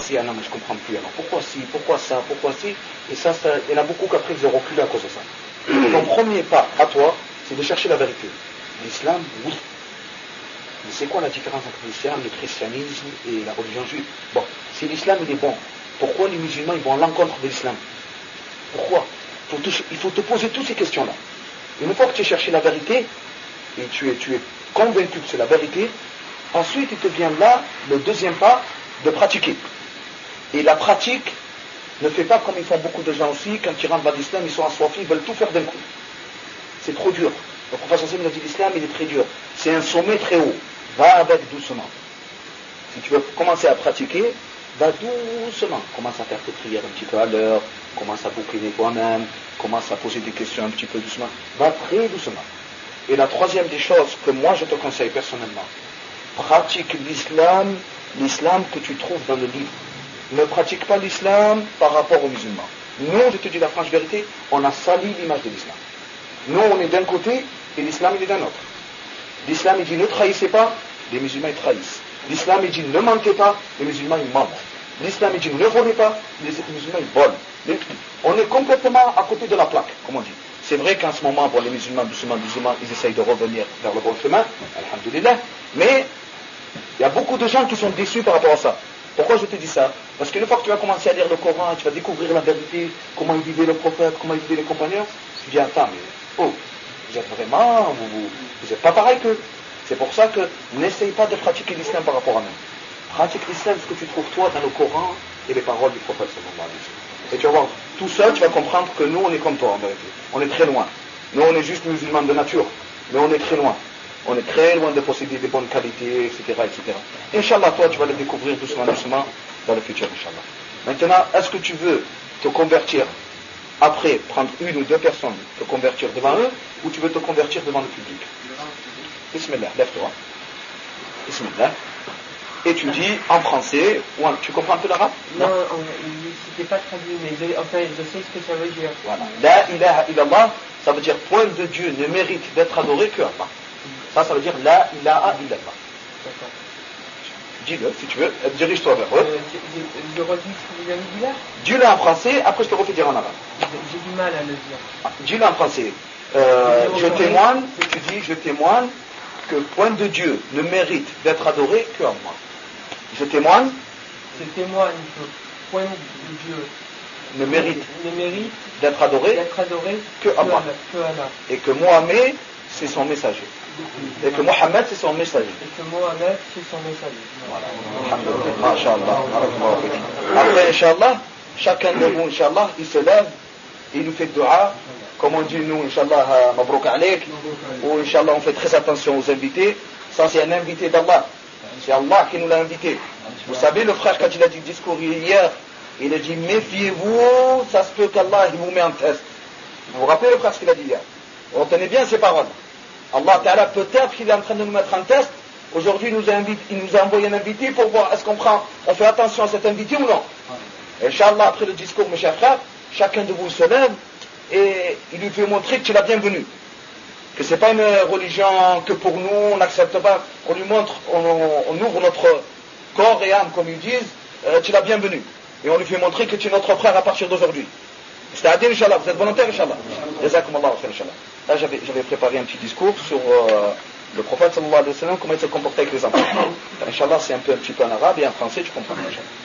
si, ah non, mais je comprends plus, alors pourquoi si, pourquoi ça, et ça, il y en a beaucoup qu'après ils ont reculé à cause de ça. Ton premier pas à toi, c'est de chercher la vérité. L'islam, oui. Mais c'est quoi la différence entre l'islam, le christianisme et la religion juive? Bon, si l'islam il est bon, pourquoi les musulmans ils vont à l'encontre de l'islam? Pourquoi? Il faut te poser toutes ces questions-là. Une fois que tu as cherché la vérité, et tu es convaincu que c'est la vérité, ensuite il te vient là, le deuxième pas, de pratiquer. Et la pratique ne fait pas comme ils font beaucoup de gens aussi, quand ils rentrent dans l'islam, ils sont assoiffés, ils veulent tout faire d'un coup. C'est trop dur. Le prophète sallallahu alayhi wa sallam a dit l'islam, il est très dur. C'est un sommet très haut. Va avec doucement. Si tu veux commencer à pratiquer, va doucement. Commence à faire tes prières un petit peu à l'heure, commence à bouquiner toi-même, commence à poser des questions un petit peu doucement. Va très doucement. Et la troisième des choses que moi je te conseille personnellement, pratique l'islam que tu trouves dans le livre. Ne pratique pas l'islam par rapport aux musulmans. Nous, je te dis la franche vérité, on a sali l'image de l'islam. Nous, on est d'un côté et l'islam, il est d'un autre. L'islam, il dit ne trahissez pas, les musulmans, ils trahissent. L'islam, il dit ne mentez pas, les musulmans, ils mentent. L'islam, il dit ne volez pas, les musulmans, ils volent. On est complètement à côté de la plaque, comme on dit. C'est vrai qu'en ce moment, bon, les musulmans, doucement, ils essayent de revenir vers le bon chemin, alhamdoulilah, mais il y a beaucoup de gens qui sont déçus par rapport à ça. Pourquoi je te dis ça? Parce qu'une fois que tu vas commencer à lire le Coran, tu vas découvrir la vérité, comment il vivait le prophète, comment il vivait les compagnons, tu dis attends, mais oh, vous êtes vraiment, vous n'êtes pas pareil qu'eux. C'est pour ça que n'essaye pas de pratiquer l'islam par rapport à nous. Pratique l'islam, ce que tu trouves toi dans le Coran et les paroles du prophète sallallahu alayhi wa sallam. Et tu vas voir, tout seul, tu vas comprendre que nous, on est comme toi en vérité. On est très loin. Nous, on est juste musulmans de nature, mais on est très loin. On est très loin de posséder des bonnes qualités, etc., etc. Inch'Allah, toi, tu vas le découvrir doucement, doucement dans le futur, Inch'Allah. Maintenant, est-ce que tu veux te convertir après, prendre une ou deux personnes, te convertir devant eux, ou tu veux te convertir devant le public? Bismillah, lève-toi. Bismillah. Et tu dis en français, ou tu comprends un peu l'arabe? Non, c'était pas traduit, mais enfin, je sais ce que ça veut dire. Voilà. La ilaha illallah, ça veut dire point de Dieu ne mérite d'être adoré que Allah. Ça veut dire la ilaha illallah. D'accord. Dis-le si tu veux, dirige-toi vers eux. Je redis ce que vous avez dit là? Dis-le en français, après je te refais dire en arabe. J'ai du mal à le dire. Dis-le en français. Je témoigne, tu dis, je témoigne que point de Dieu ne mérite d'être adoré que Allah. Je témoigne. Je témoigne que point de Dieu ne mérite d'être adoré que Allah. Et que Mohamed, c'est son messager. Et que Mohamed, c'est son messager. Voilà. Masha'Allah. Après, Inch'Allah, chacun de vous, Inch'Allah, il se lève, il nous fait dua. Comme on dit, nous, Inch'Allah, Mabrouk Alik. Ou Inch'Allah, on fait très attention aux invités. Ça, c'est un invité d'Allah. C'est Allah qui nous l'a invité. Vous savez, le frère, quand il a dit le discours hier, il a dit, méfiez-vous, ça se peut qu'Allah, il vous met en test. Vous vous rappelez le frère ce qu'il a dit hier? Retenez bien ces paroles. Allah Ta'ala, peut-être qu'il est en train de nous mettre en test. Aujourd'hui, il nous a envoyé un invité pour voir est-ce on fait attention à cet invité ou non. Inch'Allah, après le discours, mes chers frères, chacun de vous se lève et il lui fait montrer que tu es la bienvenue. Que c'est pas une religion que pour nous, on n'accepte pas. On lui montre, on ouvre notre corps et âme, comme ils disent, tu es la bienvenue. Et on lui fait montrer que tu es notre frère à partir d'aujourd'hui. C'est-à-dire, Inch'Allah, vous êtes volontaire, Inch'Allah. Jazakumullah khair, Inch'Allah. Là, j'avais préparé un petit discours sur le prophète sallallahu alayhi wa sallam, comment il se comportait avec les enfants. Inch'Allah, c'est un petit peu en arabe et en français, tu comprends, Inch'Allah.